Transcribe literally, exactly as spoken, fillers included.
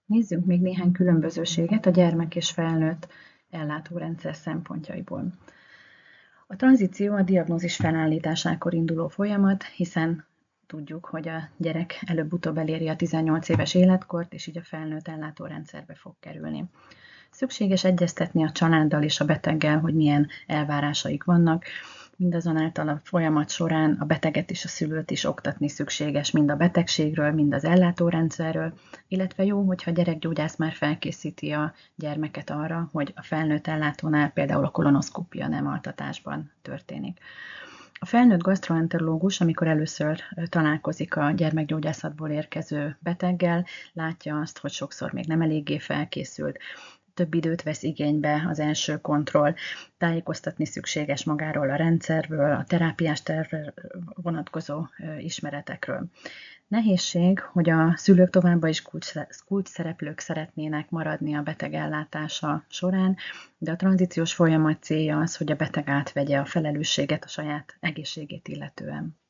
Nézzünk még néhány különbözőséget a gyermek és felnőtt ellátórendszer szempontjaiból. A tranzíció a diagnózis felállításakor induló folyamat, hiszen tudjuk, hogy a gyerek előbb-utóbb eléri a tizennyolc éves életkort, és így a felnőtt ellátórendszerbe fog kerülni. Szükséges egyeztetni a családdal és a beteggel, hogy milyen elvárásaik vannak, mindazonáltal a folyamat során a beteget és a szülőt is oktatni szükséges mind a betegségről, mind az ellátórendszerről, illetve jó, hogyha a gyerekgyógyász már felkészíti a gyermeket arra, hogy a felnőtt ellátónál például a kolonoszkópia nem altatásban történik. A felnőtt gasztroenterológus, amikor először találkozik a gyermekgyógyászatból érkező beteggel, látja azt, hogy sokszor még nem eléggé felkészült, több időt vesz igénybe az első kontroll, tájékoztatni szükséges magáról a rendszerről, a terápiás tervre vonatkozó ismeretekről. Nehézség, hogy a szülők továbbá is kulcs szereplők szeretnének maradni a beteg ellátása során, de a tranzíciós folyamat célja az, hogy a beteg átvegye a felelősséget a saját egészségét illetően.